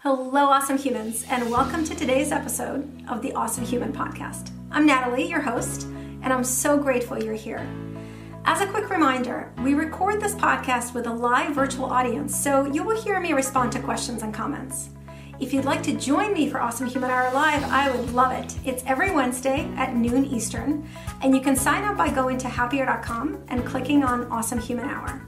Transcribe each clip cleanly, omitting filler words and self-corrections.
Hello, awesome humans, and welcome to today's episode of the Awesome Human Podcast. I'm Natalie, your host, and I'm so grateful you're here. As a quick reminder, we record this podcast with a live virtual audience, so you will hear me respond to questions and comments. If you'd like to join me for Awesome Human Hour Live, I would love it. It's every Wednesday at noon Eastern, and you can sign up by going to happier.com and clicking on Awesome Human Hour.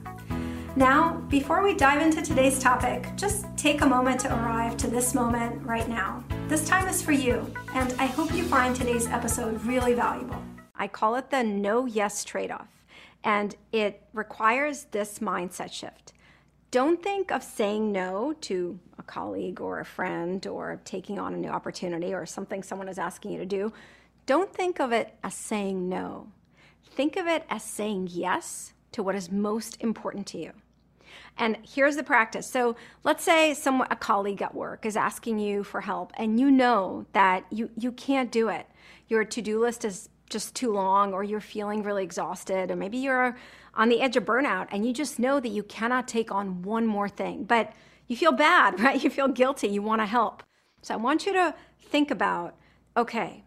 Now, before we dive into today's topic, just take a moment to arrive to this moment right now. This time is for you, and I hope you find today's episode really valuable. I call it the no-yes trade-off, and it requires this mindset shift. Don't think of saying no to a colleague or a friend or taking on a new opportunity or something someone is asking you to do. Don't think of it as saying no. Think of it as saying yes to what is most important to you. And here's the practice. So let's say a colleague at work is asking you for help and you know that you can't do it. Your to-do list is just too long, or you're feeling really exhausted, or maybe you're on the edge of burnout and you just know that you cannot take on one more thing, but you feel bad, right? You feel guilty, you want to help. So I want you to think about, okay,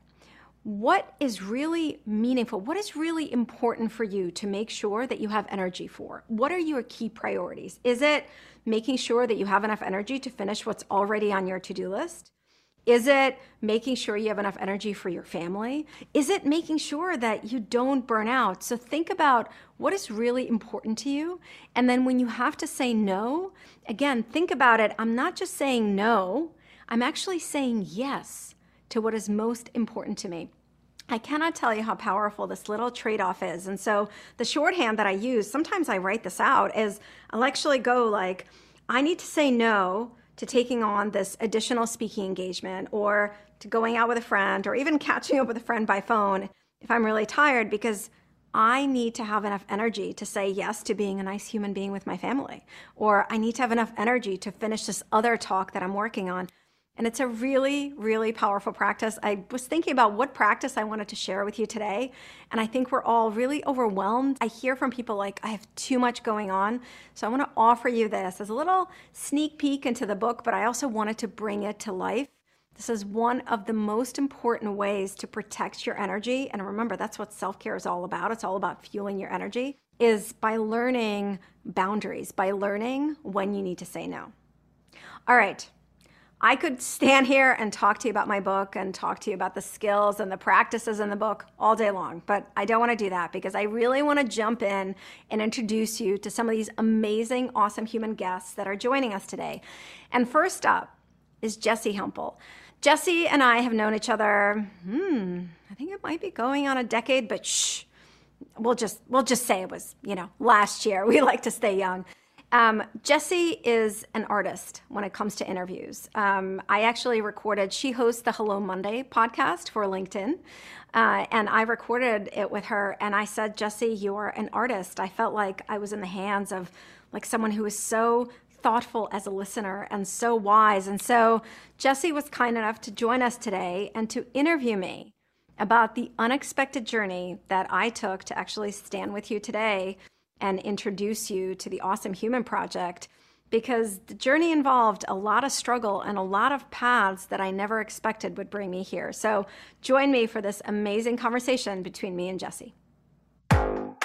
what is really meaningful? What is really important for you to make sure that you have energy for? What are your key priorities? Is it making sure that you have enough energy to finish what's already on your to-do list? Is it making sure you have enough energy for your family? Is it making sure that you don't burn out? So think about what is really important to you. And then when you have to say no, again, think about it. I'm not just saying no, I'm actually saying yes to what is most important to me. I cannot tell you how powerful this little trade-off is. And so the shorthand that I use, sometimes I write this out, is I'll actually go like, I need to say no to taking on this additional speaking engagement, or to going out with a friend, or even catching up with a friend by phone if I'm really tired, because I need to have enough energy to say yes to being a nice human being with my family, or I need to have enough energy to finish this other talk that I'm working on. And it's a really, really powerful practice. I was thinking about what practice I wanted to share with you today, and I think we're all really overwhelmed. I hear from people like, I have too much going on. So I want to offer you this as a little sneak peek into the book, but I also wanted to bring it to life. This is one of the most important ways to protect your energy. And remember, that's what self-care is all about. It's all about fueling your energy, is by learning boundaries, by learning when you need to say no. All right. I could stand here and talk to you about my book and talk to you about the skills and the practices in the book all day long, but I don't want to do that because I really want to jump in and introduce you to some of these amazing, awesome human guests that are joining us today. And first up is Jessie Hempel. Jessie and I have known each other, I think it might be going on a decade, but shh, we'll just say it was, last year. We like to stay young. Jessie is an artist when it comes to interviews. She hosts the Hello Monday podcast for LinkedIn, and I recorded it with her, and I said, Jessie, you're an artist. I felt like I was in the hands of like someone who was so thoughtful as a listener and so wise. And so Jessie was kind enough to join us today and to interview me about the unexpected journey that I took to actually stand with you today and introduce you to the Awesome Human Project, because the journey involved a lot of struggle and a lot of paths that I never expected would bring me here. So join me for this amazing conversation between me and Jessie. All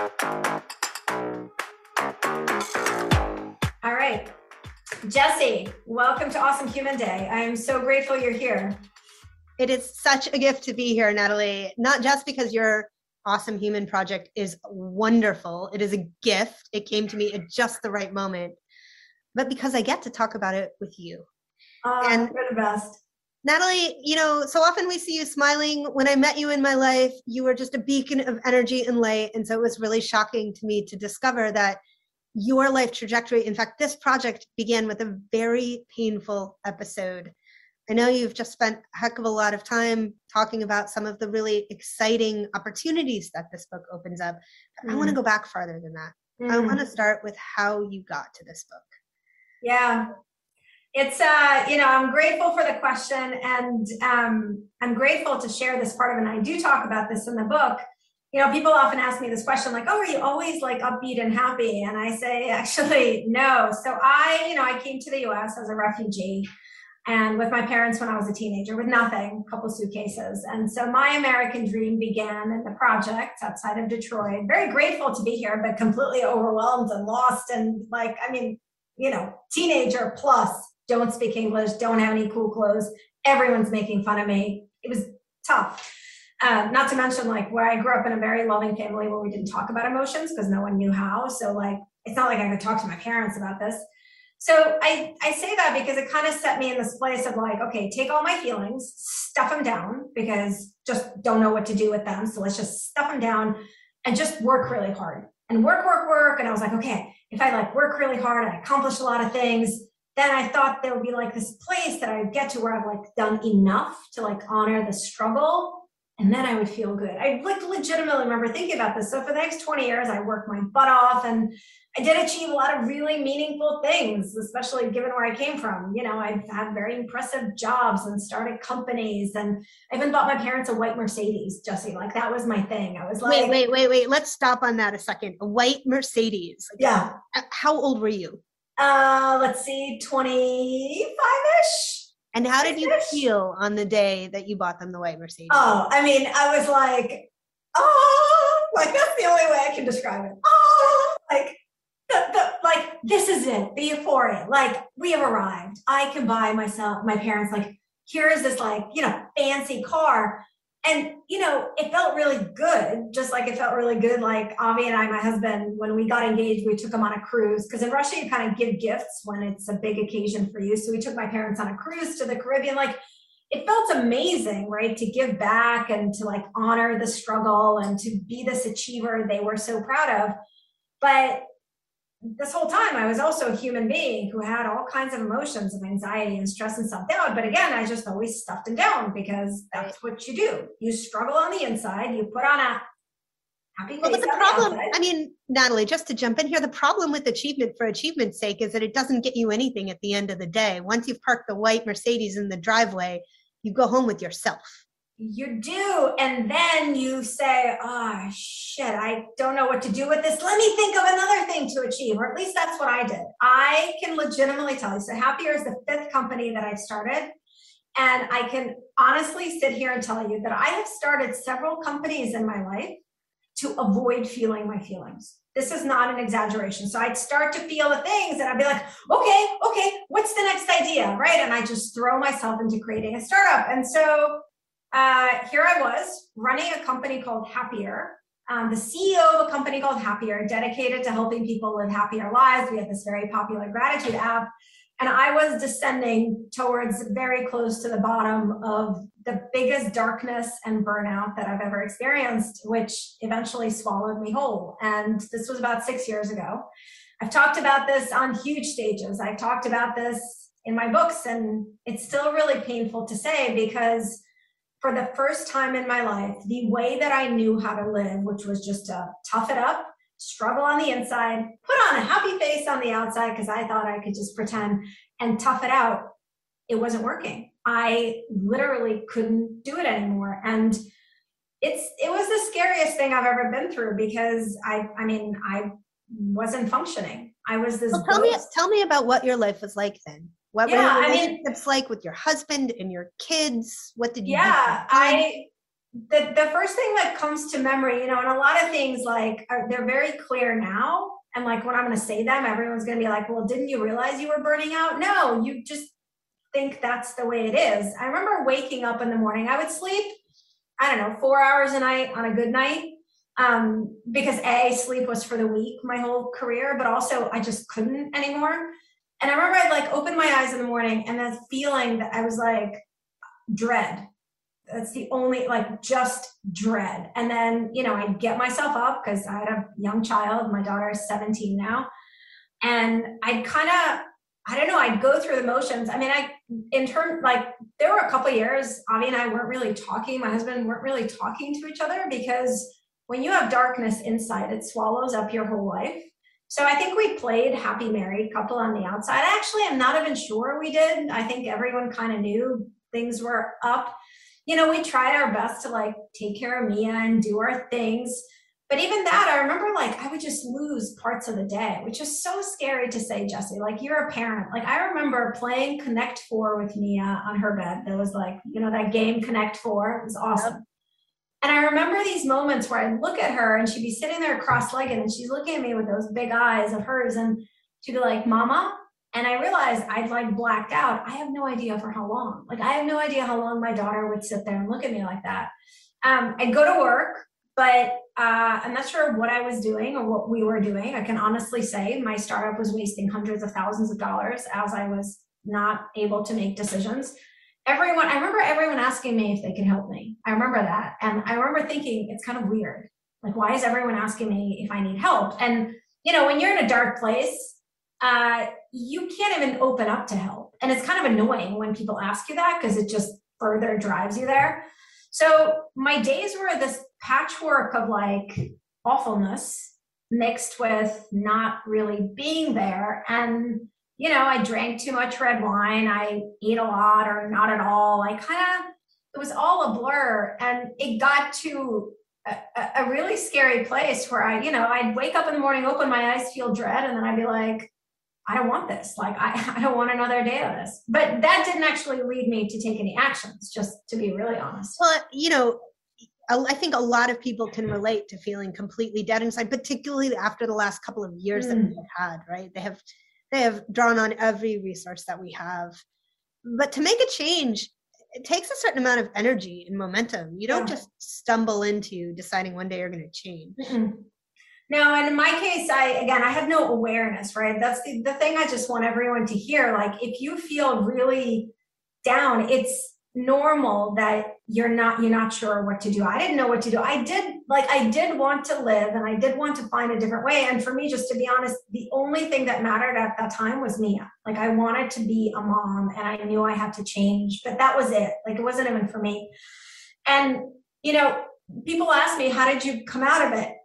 right. Jessie, welcome to Awesome Human Day. I am so grateful you're here. It is such a gift to be here, Natalie, not just because your Awesome Human Project is wonderful. It is a gift. It came to me at just the right moment, but because I get to talk about it with you. And you're the best. Natalie, so often we see you smiling. When I met you in my life, you were just a beacon of energy and light. And so it was really shocking to me to discover that your life trajectory, in fact, this project began with a very painful episode. I know you've just spent a heck of a lot of time talking about some of the really exciting opportunities that this book opens up. I want to go back farther than that. I want to start with how you got to this book. Yeah. It's, I'm grateful for the question, and I'm grateful to share this part of it. And I do talk about this in the book. People often ask me this question, like, oh, are you always like upbeat and happy? And I say, actually, no. So I came to the US as a refugee. and with my parents when I was a teenager with nothing, a couple suitcases. And so my American dream began in the projects outside of Detroit. Very grateful to be here, but completely overwhelmed and lost. And like, I mean, you know, teenager plus, don't speak English, don't have any cool clothes. Everyone's making fun of me. It was tough. Not to mention like where I grew up in a very loving family where we didn't talk about emotions because no one knew how. So like, it's not like I could talk to my parents about this. So I say that because it kind of set me in this place of like, okay, take all my feelings, stuff them down because just don't know what to do with them. So let's just stuff them down and just work really hard and work. And I was like, okay, if I like work really hard, I accomplish a lot of things. Then I thought there would be like this place that I would get to where I've like done enough to like honor the struggle. And then I would feel good. I like legitimately remember thinking about this. So for the next 20 years, I worked my butt off and I did achieve a lot of really meaningful things, especially given where I came from. You know, I've had very impressive jobs and started companies. And I even bought my parents a white Mercedes, Jesse. Like that was my thing. I was like, wait. Let's stop on that a second. A white Mercedes. Like, yeah. How old were you? Let's see, 25-ish. And how did you feel on the day that you bought them the white Mercedes? Oh, I mean, I was like, oh, like that's the only way I can describe it. Oh, like, like this is it, the euphoria. Like we have arrived. I can buy myself, my parents, like, here is this like, you know, fancy car. And, you know, it felt really good, just like it felt really good. Like Avi and I, my husband, when we got engaged, we took him on a cruise because in Russia, you kind of give gifts when it's a big occasion for you. So we took my parents on a cruise to the Caribbean. Like it felt amazing, right? To give back and to like honor the struggle and to be this achiever they were so proud of. But this whole time, I was also a human being who had all kinds of emotions of anxiety and stress and self-doubt. But again, I just always stuffed them down because that's what you do. You struggle on the inside. You put on a happy face. Well, but the problem, I mean, Natalie, just to jump in here, the problem with achievement for achievement's sake is that it doesn't get you anything at the end of the day. Once you've parked the white Mercedes in the driveway, you go home with yourself. You do. And then you say, oh, shit, I don't know what to do with this. Let me think of another thing to achieve, or at least that's what I did. I can legitimately tell you. So Happier is the 5th company that I've started. And I can honestly sit here and tell you that I have started several companies in my life to avoid feeling my feelings. This is not an exaggeration. So I'd start to feel the things and I'd be like, okay, what's the next idea, right? And I just throw myself into creating a startup. And so here I was running a company called Happier, the CEO of a company called Happier, dedicated to helping people live happier lives. We had this very popular gratitude app, and I was descending towards very close to the bottom of the biggest darkness and burnout that I've ever experienced, which eventually swallowed me whole. And this was about 6 years ago. I've talked about this on huge stages. I've talked about this in my books, and it's still really painful to say because for the first time in my life, the way that I knew how to live, which was just to tough it up, struggle on the inside, put on a happy face on the outside because I thought I could just pretend and tough it out, it wasn't working. I literally couldn't do it anymore. And it was the scariest thing I've ever been through because I wasn't functioning. I was this. Well, tell me about what your life was like then. What were your relationships like with your husband and your kids? What did you do? The first thing that comes to memory, and a lot of things like they're very clear now. And like when I'm going to say them, everyone's going to be like, well, didn't you realize you were burning out? No, you just think that's the way it is. I remember waking up in the morning. I would sleep, 4 hours a night on a good night. Because sleep was for the weak my whole career, but also I just couldn't anymore. And I remember I'd open my eyes in the morning and that feeling that I was dread. That's the only, just dread. And then, I'd get myself up because I had a young child. My daughter is 17 now. And I'd I'd go through the motions. There were a couple of years, Avi and I weren't really talking. My husband weren't really talking to each other because when you have darkness inside, it swallows up your whole life. So I think we played happy married couple on the outside. Actually, I'm not even sure we did. I think everyone kind of knew things were up. We tried our best to take care of Mia and do our things. But even that, I remember like I would just lose parts of the day, which is so scary to say, Jesse. Like you're a parent. Like I remember playing Connect Four with Mia on her bed. There was like, that game Connect Four. It was awesome. Yep. And I remember these moments where I'd look at her and she'd be sitting there cross-legged and she's looking at me with those big eyes of hers and she'd be like, Mama. And I realized I'd like blacked out. I have no idea for how long. Like I have no idea how long my daughter would sit there and look at me like that. I'd go to work, but I'm not sure what I was doing or what we were doing. I can honestly say my startup was wasting hundreds of thousands of dollars as I was not able to make decisions. I remember everyone asking me if they could help me. I remember that. And I remember thinking it's kind of weird. Like, why is everyone asking me if I need help? And, when you're in a dark place, you can't even open up to help. And it's kind of annoying when people ask you that because it just further drives you there. So my days were this patchwork of like awfulness mixed with not really being there. And, I drank too much red wine. I ate a lot or not at all. It was all a blur. And it got to a really scary place where I'd wake up in the morning, open my eyes, feel dread. And then I'd be like, I don't want this. Like, I don't want another day of this. But that didn't actually lead me to take any actions, just to be really honest. Well, I think a lot of people can relate to feeling completely dead inside, particularly after the last couple of years that we've had, right? They have drawn on every resource that we have. But to make a change, it takes a certain amount of energy and momentum. You don't just stumble into deciding one day you're going to change. Mm-mm. No, and in my case, I have no awareness, right? That's the thing I just want everyone to hear. Like, if you feel really down, it's normal that you're not sure what to do. I didn't know what to do. I did want to live and I did want to find a different way. And for me, just to be honest, the only thing that mattered at that time was Mia. Like I wanted to be a mom and I knew I had to change, but that was it. Like it wasn't even for me. And, people ask me, how did you come out of it?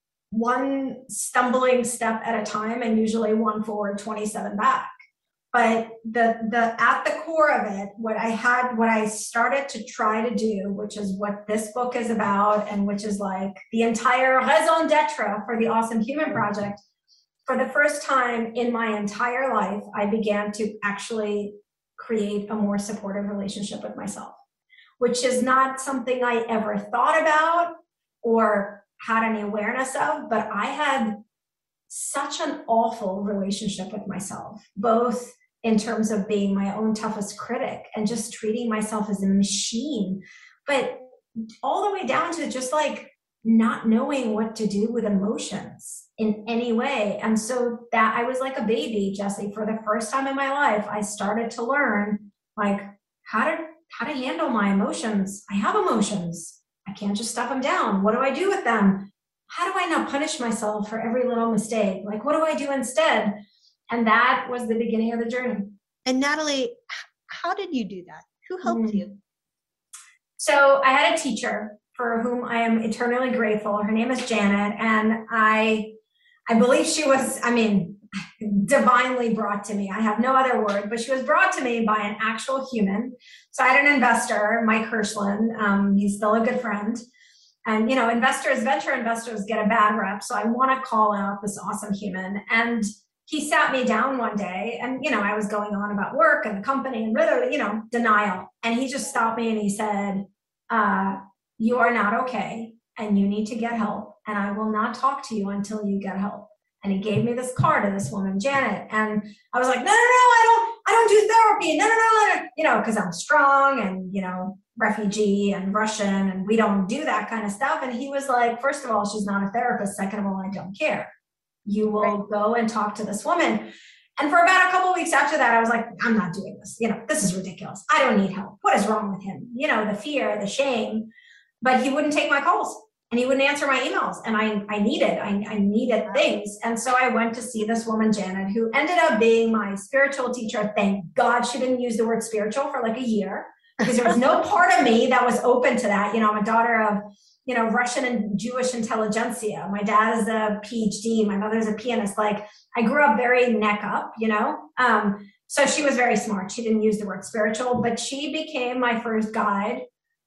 One stumbling step at a time and usually one forward, 27 back. But the at the core of it, what I started to try to do, which is what this book is about, and which is like the entire raison d'etre for the Awesome Human Project. For the first time in my entire life, I began to actually create a more supportive relationship with myself, which is not something I ever thought about or had any awareness of, but I had such an awful relationship with myself, both in terms of being my own toughest critic and just treating myself as a machine, but all the way down to just like not knowing what to do with emotions in any way. And so that I was like a baby, Jesse. For the first time in my life, I started to learn like how to handle my emotions. I have emotions. I can't just stuff them down. What do I do with them? How do I not punish myself for every little mistake? Like, what do I do instead? And that was the beginning of the journey. And Natalie, how did you do that? Who helped you? So I had a teacher for whom I am eternally grateful. Her name is Janet. And I believe she was, divinely brought to me. I have no other word, but she was brought to me by an actual human. So I had an investor, Mike Hirschland. He's still a good friend. And, venture investors get a bad rep. So I want to call out this awesome human. And he sat me down one day and, I was going on about work and the company and really, denial. And he just stopped me and he said, you are not okay and you need to get help. And I will not talk to you until you get help. And he gave me this card of this woman, Janet. And I was like, no, I don't do therapy. No. Because I'm strong and, refugee and Russian and we don't do that kind of stuff. And he was like, first of all, she's not a therapist. Second of all, I don't care. You will go and talk to this woman. And for about a couple of weeks after that, I was like, I'm not doing this. This is ridiculous. I don't need help. What is wrong with him? The fear, the shame. But he wouldn't take my calls and he wouldn't answer my emails. And I needed things. And so I went to see this woman, Janet, who ended up being my spiritual teacher. Thank God she didn't use the word spiritual for like a year because there was no part of me that was open to that. I'm a daughter of Russian and Jewish intelligentsia. My dad is a PhD. My mother's a pianist. Like I grew up very neck up, so she was very smart. She didn't use the word spiritual, but she became my first guide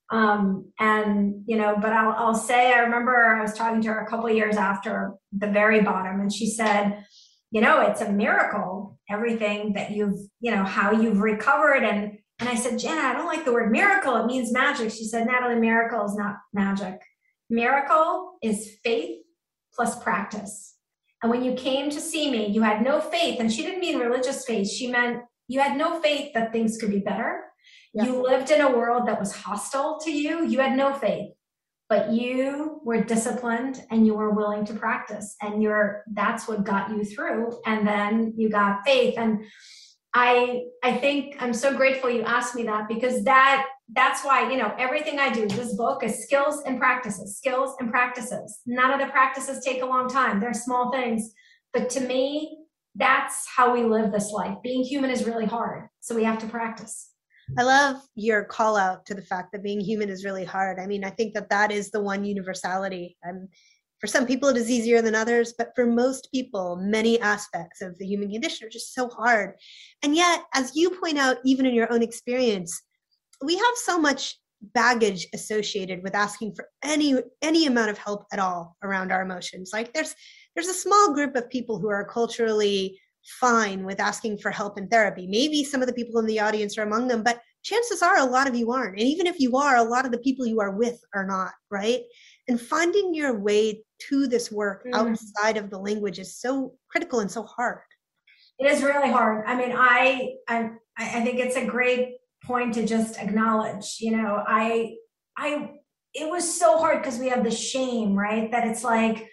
But I'll say, I remember I was talking to her a couple of years after the very bottom, and she said, it's a miracle, everything that how you've recovered. And I said, Jenna, I don't like the word miracle. It means magic. She said, Natalie, miracle is not magic. Miracle is faith plus practice. And when you came to see me, you had no faith. And she didn't mean religious faith. She meant you had no faith that things could be better. Yeah. You lived in a world that was hostile to you. You had no faith, but you were disciplined and you were willing to practice, and that's what got you through. And then you got faith. And I think I'm so grateful you asked me that, because that's why, everything I do, this book is skills and practices. None of the practices take a long time. They're small things. But to me, that's how we live this life. Being human is really hard. So we have to practice. I love your call out to the fact that being human is really hard. I mean, I think that is the one universality. For some people, it is easier than others, but for most people, many aspects of the human condition are just so hard. And yet, as you point out, even in your own experience, we have so much baggage associated with asking for any amount of help at all around our emotions. Like there's a small group of people who are culturally fine with asking for help in therapy. Maybe some of the people in the audience are among them, but chances are a lot of you aren't. And even if you are, a lot of the people you are with are not, right? And finding your way to this work outside of the language is so critical and so hard. It is really hard. I mean, I think it's a great point to just acknowledge, it was so hard because we have the shame, right? That it's like,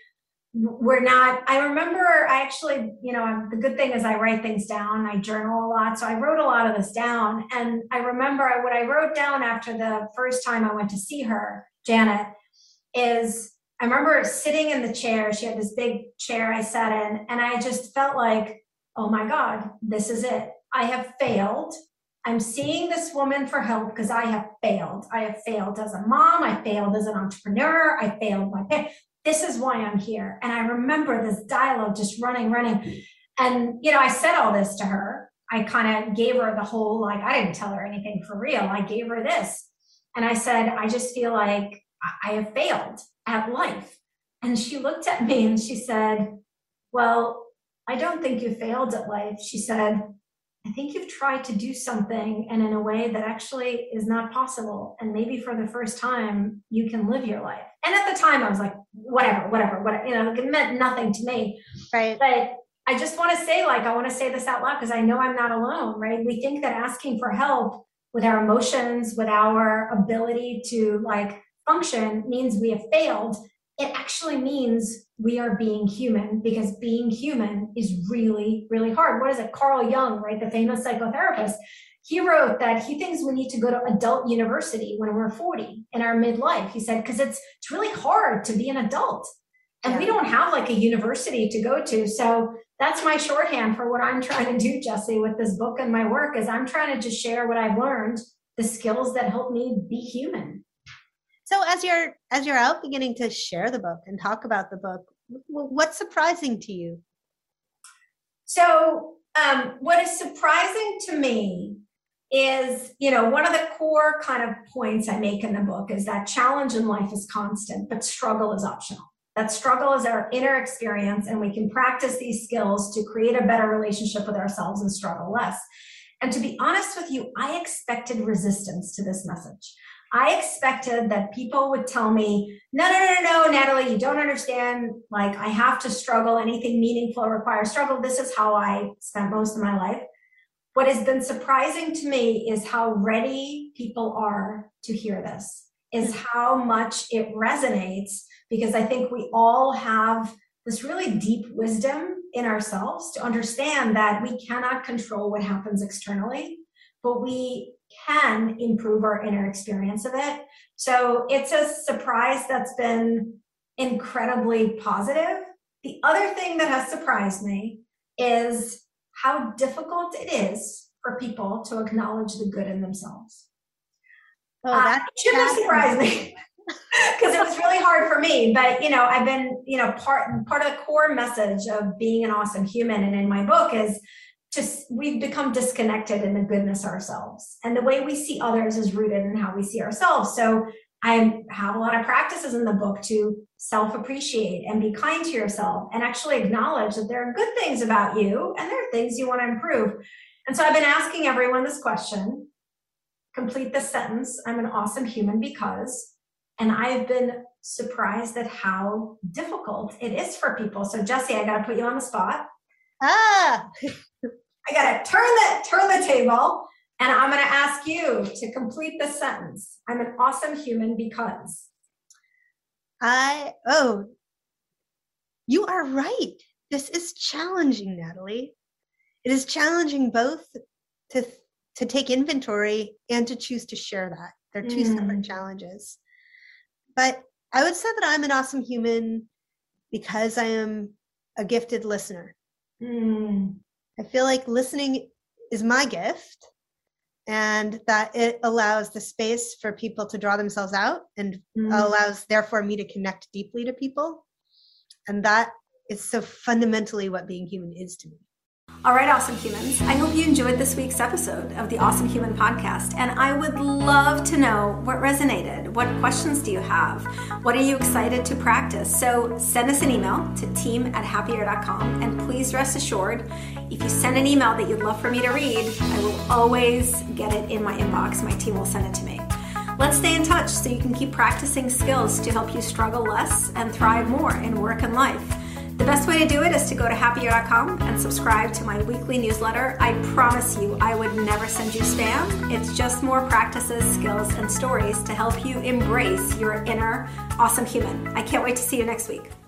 I remember the good thing is I write things down. I journal a lot. So I wrote a lot of this down. And I remember what I wrote down after the first time I went to see her, Janet, is I remember sitting in the chair. She had this big chair I sat in, and I just felt like, oh my God, this is it. I have failed. I'm seeing this woman for help because I have failed. I have failed as a mom. I failed as an entrepreneur. I failed my parents. This is why I'm here. And I remember this dialogue just running. And, I said all this to her. I kind of gave her the whole, I didn't tell her anything for real. I gave her this. And I said, I just feel like I have failed at life. And she looked at me and she said, well, I don't think you failed at life. She said, I think you've tried to do something and in a way that actually is not possible. And maybe for the first time, you can live your life. And at the time I was like, whatever, it meant nothing to me. Right. But I just want to say, I want to say this out loud because I know I'm not alone, right? We think that asking for help with our emotions, with our ability to function means we have failed. It actually means we are being human, because being human is really, really hard. What is it? Carl Jung, right? The famous psychotherapist. He wrote that he thinks we need to go to adult university when we're 40 in our midlife. He said, because it's really hard to be an adult. And we don't have a university to go to. So that's my shorthand for what I'm trying to do, Jessie, with this book and my work, is I'm trying to just share what I've learned, the skills that help me be human. So as you're out beginning to share the book and talk about the book, what's surprising to you? So what is surprising to me is, one of the core kind of points I make in the book is that challenge in life is constant, but struggle is optional. That struggle is our inner experience, and we can practice these skills to create a better relationship with ourselves and struggle less. And to be honest with you, I expected resistance to this message. I expected that people would tell me, no, Natalie, you don't understand. I have to struggle. Anything meaningful requires struggle. This is how I spent most of my life. What has been surprising to me is how ready people are to hear this, is how much it resonates, because I think we all have this really deep wisdom in ourselves to understand that we cannot control what happens externally, but we can improve our inner experience of it. So it's a surprise that's been incredibly positive. The other thing that has surprised me is how difficult it is for people to acknowledge the good in themselves. Oh, that shouldn't have surprised me because it was really hard for me. But, I've been, part of the core message of being an awesome human and in my book is we've become disconnected in the goodness ourselves. And the way we see others is rooted in how we see ourselves. So I have a lot of practices in the book to self-appreciate and be kind to yourself and actually acknowledge that there are good things about you and there are things you want to improve. And so I've been asking everyone this question. Complete this sentence. I'm an awesome human because, and I've been surprised at how difficult it is for people. So Jessie, I got to put you on the spot. I got to turn the table, and I'm going to ask you to complete this sentence. I'm an awesome human because. You are right. This is challenging, Natalie. It is challenging both to take inventory and to choose to share that. They're two separate challenges. But I would say that I'm an awesome human because I am a gifted listener. I feel like listening is my gift, and that it allows the space for people to draw themselves out and allows, therefore, me to connect deeply to people. And that is so fundamentally what being human is to me. All right, awesome humans. I hope you enjoyed this week's episode of the Awesome Human Podcast. And I would love to know what resonated. What questions do you have? What are you excited to practice? So send us an email to team@happier.com. And please rest assured, if you send an email that you'd love for me to read, I will always get it in my inbox. My team will send it to me. Let's stay in touch so you can keep practicing skills to help you struggle less and thrive more in work and life. The best way to do it is to go to happier.com and subscribe to my weekly newsletter. I promise you, I would never send you spam. It's just more practices, skills, and stories to help you embrace your inner awesome human. I can't wait to see you next week.